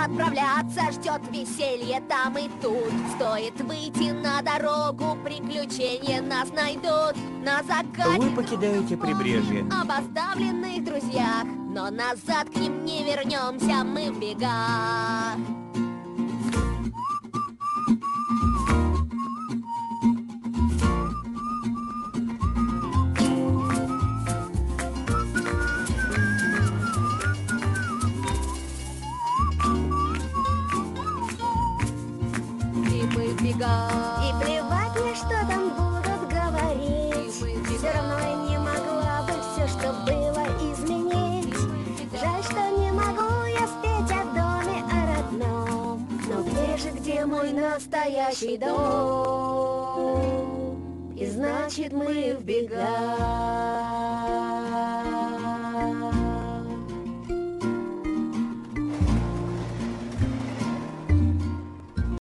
отправляться, ждет веселье там и тут. Стоит выйти на дорогу, приключения нас найдут. На закате Вы покидаете прибрежье. об оставленных друзьях, но назад к ним не вернемся, мы в бегах. И плевать мне, что там будут говорить. Все равно я не могла бы все, что было, изменить. Жаль, что не могу я спеть о доме, о родном. Но где мой настоящий дом? И значит, мы в бегах.